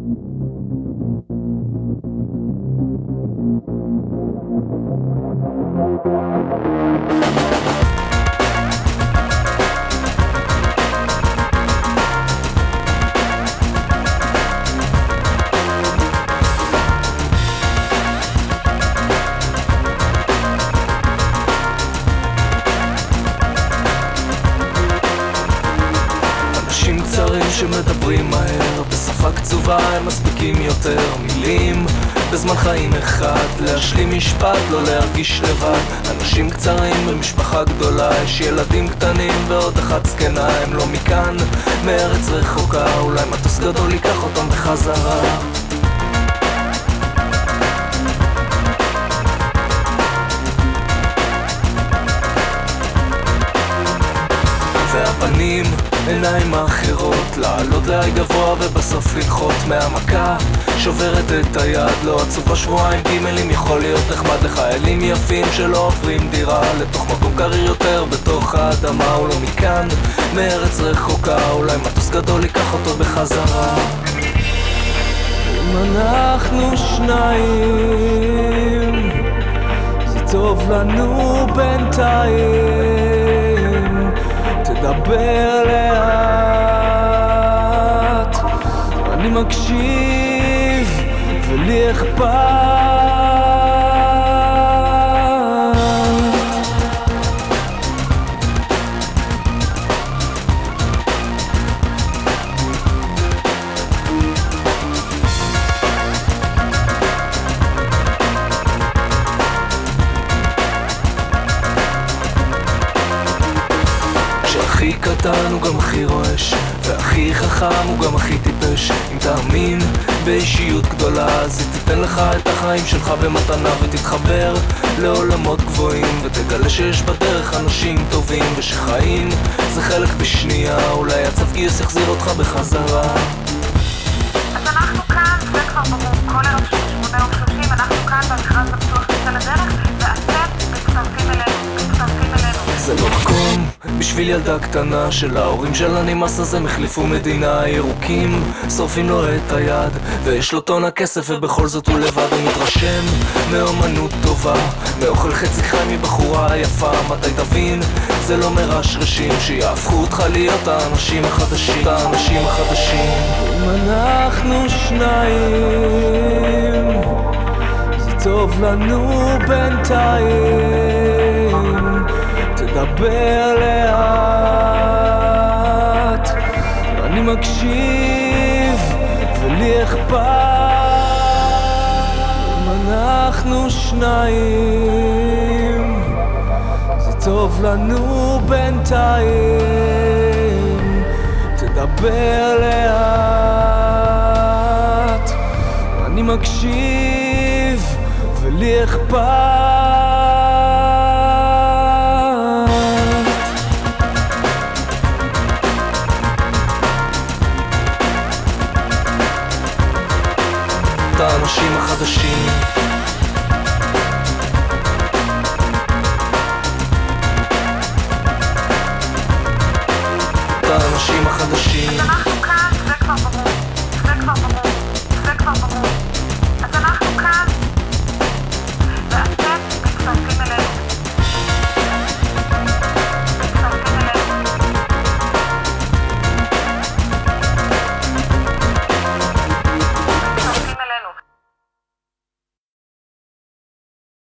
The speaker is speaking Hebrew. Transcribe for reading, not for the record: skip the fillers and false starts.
אנשים קצרים שמדברים מהר, בשפה קצובה הם מספיקים יותר מילים בזמן חיים אחד, להשלים משפט, לא להרגיש לבד. אנשים קצרים במשפחה גדולה, יש ילדים קטנים ועוד אחת זקנה. הם לא מכאן, מארץ רחוקה, אולי מטוס גדול ייקח אותם בחזרה. והפנים, עיניים אחרות, לעלות להי גבוה ובסוף לנחות מהמכה שוברת את היד. לא עצובה שבועיים גימלים, יכול להיות נחמד לחיילים יפים שלא עוברים דירה לתוך מקום קריר יותר בתוך האדמה. הוא לא מכאן, מארץ רחוקה, אולי מטוס גדול ייקח אותו בחזרה. אם אנחנו שניים זה טוב לנו בינתיים, תדבר לאט, אני מקשיב ולי אכפת. הכי קטן הוא גם הכי רועש, והכי חכם הוא גם הכי טיפש. אם תאמין באישיות גדולה, אז היא תיתן לך את החיים שלך במתנה, ותתחבר לעולמות גבוהים, ותגלה שיש בדרך אנשים טובים, ושחיים זה חלק בשנייה, אולי הצו גיוס יחזיר אותך בחזרה. אז אנחנו כאן, זה כבר ברור, כל ערב 8:30 אנחנו כאן במכרז הפתוח יוצא לדרך, ואתם מצטרפים אלינו. זה לא מקום בשביל ילדה קטנה שלהורים שלה נמאס, אז הם החליפו מדינה. ירוקים שורפים לו את היד ויש לו טון הכסף, ובכל זאת הוא לבד. הוא מתרשם מאומנות טובה, מאוכל חצי חי מבחורה יפה. מתי תבין? זה לא מרשרשים שיהפכו אותך להיות האנשים החדשים. האנשים החדשים. אם אנחנו שניים זה טוב לנו בינתיים, תדבר לאט, אני מקשיב ולי אכפת. אם אנחנו שניים זה טוב לנו בינתיים, תדבר לאט, אני מקשיב ולי אכפת. האנשים החדשים. האנשים החדשים.